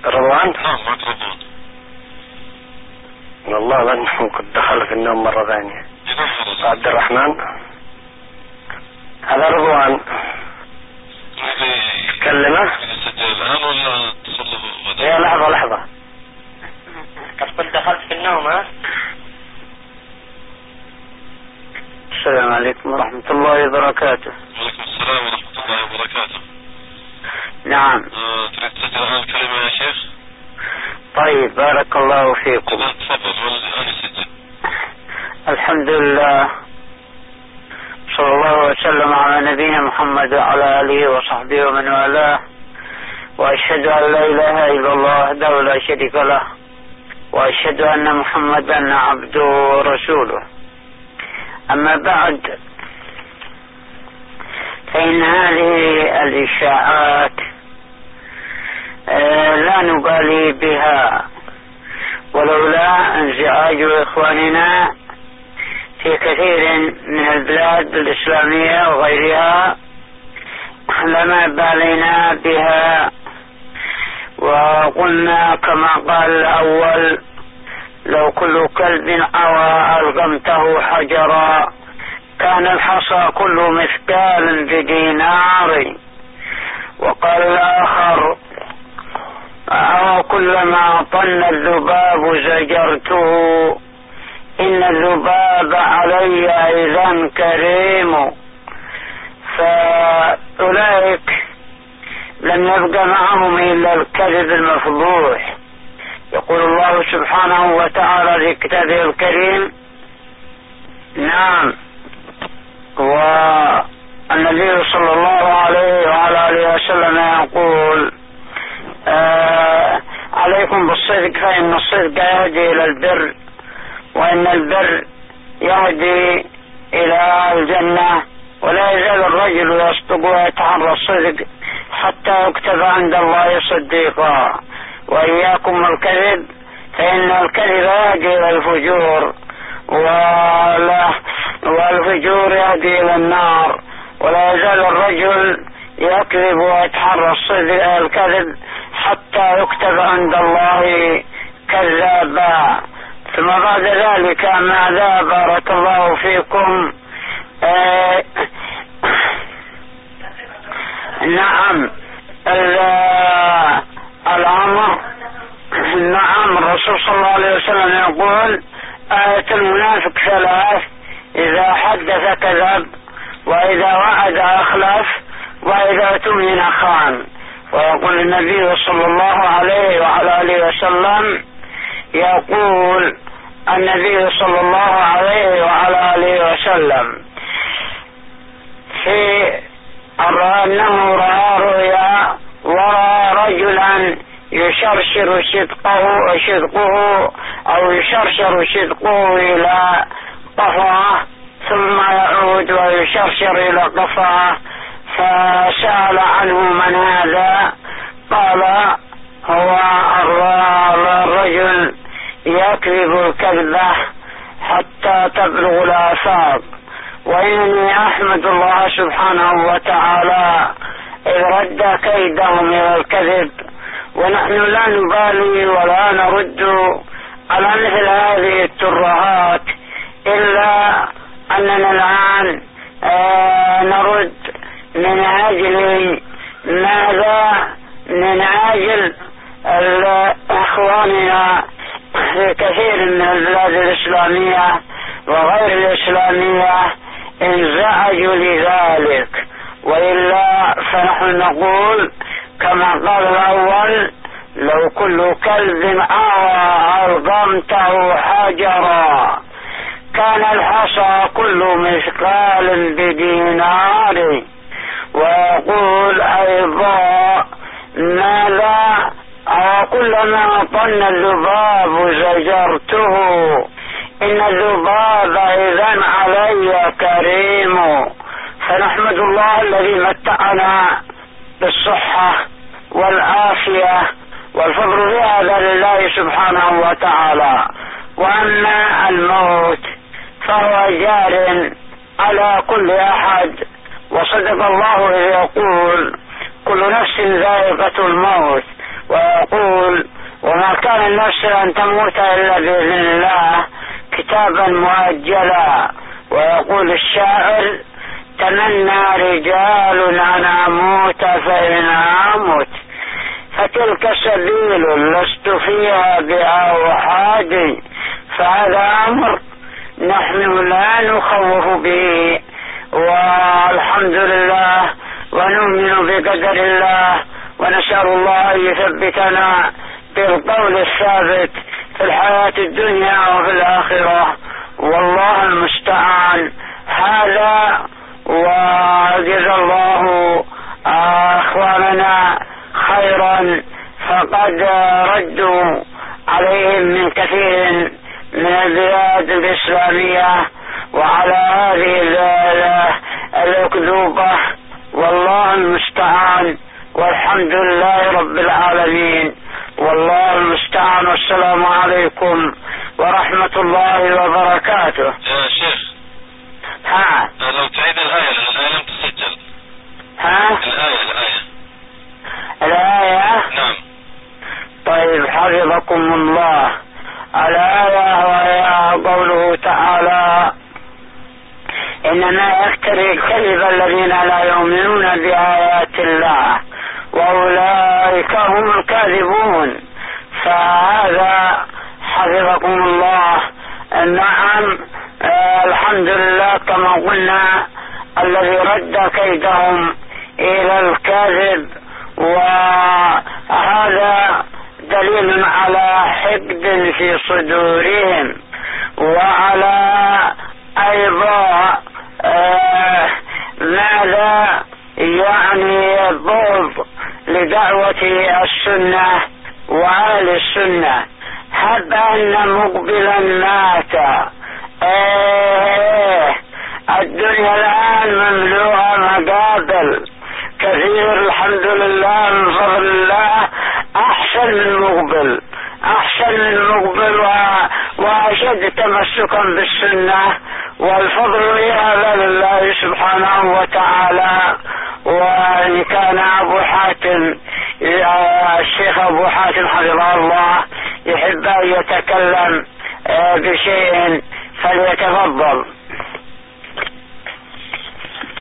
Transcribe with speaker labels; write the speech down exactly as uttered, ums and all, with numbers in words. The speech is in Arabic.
Speaker 1: رضوان؟
Speaker 2: نعم معك رضوان.
Speaker 1: والله لأنه كنت دخل في النوم مرة ثانية. عبد الرحمن. هذا رضوان. تكلمه؟
Speaker 2: نسجل الآن ولا تصلوا غدا؟
Speaker 1: يا لحظة لحظة. كنت دخلت في النوم ها؟ السلام عليكم ورحمة الله وبركاته.
Speaker 2: وعليكم السلام ورحمة الله وبركاته.
Speaker 1: نعم.
Speaker 2: آه، تريد تسجل الآن كلمة يا شيخ؟
Speaker 1: طيب بارك الله فيكم.
Speaker 2: تفضل والآن يسجل.
Speaker 1: الحمد لله، صلى الله وسلم على نبينا محمد وعلى آله وصحبه ومن والاه، وأشهد أن لا إله إلا الله وحده لا شريك له، وأشهد أن محمدا عبده ورسوله. أما بعد، فإن هذه الإشاعات لا نبالي بها، ولولا انزعاج إخواننا في كثير من البلاد الإسلامية وغيرها لما بالينا بها، وقلنا كما قال الأول: لو كل كلب عوى ألقمته حجرا، كان الحصى كل مثقال بدينار. وقال الآخر: أو كلما طن الذباب زجرته، إن الذباب علي إذا كريم. فأولئك لم يبق معهم إلا الكذب المفضوح. يقول الله سبحانه وتعالى في كتابه الكريم: نعم، والنبي صلى الله عليه وعلى آله وسلم يقول: آه عليكم بالصدق، فإن الصدق يهدي إلى البر، وإن البر يهدي إلى الجنة، ولا يزال الرجل يصدق ويتحرى الصدق حتى يكتب عند الله صديقا. وإياكم الكذب، فإن الكذب يهدي إلى الفجور، والفجور يهدي إلى النار. ولا يزال الرجل يكذب ويتحرى الكذب حتى يكتب عند الله كذابا. ثم بعد ذلك ماذا؟ بارك الله فيكم. آه نعم الأمر. نعم الرسول صلى الله عليه وسلم يقول: آية المنافق ثلاث: إذا حدث كذب، وإذا وعد أخلف، وإذا اؤتمن خان. ويقول النبي صلى الله عليه وعلى آله وسلم، يقول النبي صلى الله عليه وعلى آله وسلم في أنه رأى رؤيا ورأى رجلا يشرشر صدقه صدقه أو يشرشر صدقه إلى قفاه، ثم يعود ويشرشر إلى قفاه، فسأل عنه: من هذا؟ قال: هو الرجل يكذب الكذبة حتى تبلغ الآفاق. وإنني أحمد الله سبحانه وتعالى إذ رد كيدهم إلى الكذب، ونحن لا نبالي ولا نرد على مثل هذه الترهات، إلا أننا الآن آه نرد من أجل ماذا؟ من أجل إخواننا في كثير من البلاد الإسلامية وغير الإسلامية انزعجوا لذلك، وإلا فنحن نقول كما قال الأول: لو كل كلب عوى ألقمته حجرا، كان الحصى كل مثقال بدينار. ويقول أيضا: ماذا؟ كلما طن الذباب زجرته، إن الذباب إذن علي كريم. فنحمد الله الذي متعنا بالصحة والعافية، والفضل في هذا لله سبحانه وتعالى. وأما الموت فهو جار على كل أحد، وصدق الله إذ يقول: كل نفس ذائقة الموت. ويقول: كان النفس لن تموت إلا بإذن الله كتابا مؤجلا. ويقول الشاعر: تمنى رجال أن أموت فإن أموت فتلك سبيل لست فيها بأوحاد، فهذا أمر نحن لا نخوف به، والحمد لله ونؤمن بقدر الله، ونسأل الله أن يثبتنا بالقول الثابت في الحياة الدنيا وفي الآخرة، والله المستعان. هذا وجزا الله أخواننا خيرا، فقد ردوا عليهم من كثير من البلاد الإسلامية وعلى هذه الأكذوبة، والله المستعان، والحمد لله رب العالمين، والله المستعان. والسلام عليكم ورحمة الله وبركاته.
Speaker 2: يا شيخ،
Speaker 1: ها
Speaker 2: لو تعيد الآية، الآية لم تسجل.
Speaker 1: ها
Speaker 2: الآية الآية
Speaker 1: الآية
Speaker 2: نعم.
Speaker 1: طيب، حفظكم الله. الآية وهي قوله تعالى: إنما يفتري الكذب الذين لا يؤمنون بآيات الله وأولئك هم الكاذبون. فهذا حفظكم الله. نعم، آه الحمد لله، كما قلنا الذي رد كيدهم إلى الكاذب، وهذا دليل على حقد في صدورهم، وعلى أيضا آه ماذا يعني بغض لدعوة السنة وأهل السنة. هب أن مقبلا مات. آه الدنيا الآن مملوءة مقابل كثير، الحمد لله من فضل الله، أحسن من مقبل، أحسن من مقبل وأشد تمسكا بالسنة، والفضل هذا لله سبحانه وتعالى. وإن كان أبو حاتم، الشيخ أبو حاتم حفظه الله، يحب أن يتكلم بشيء فليتفضل.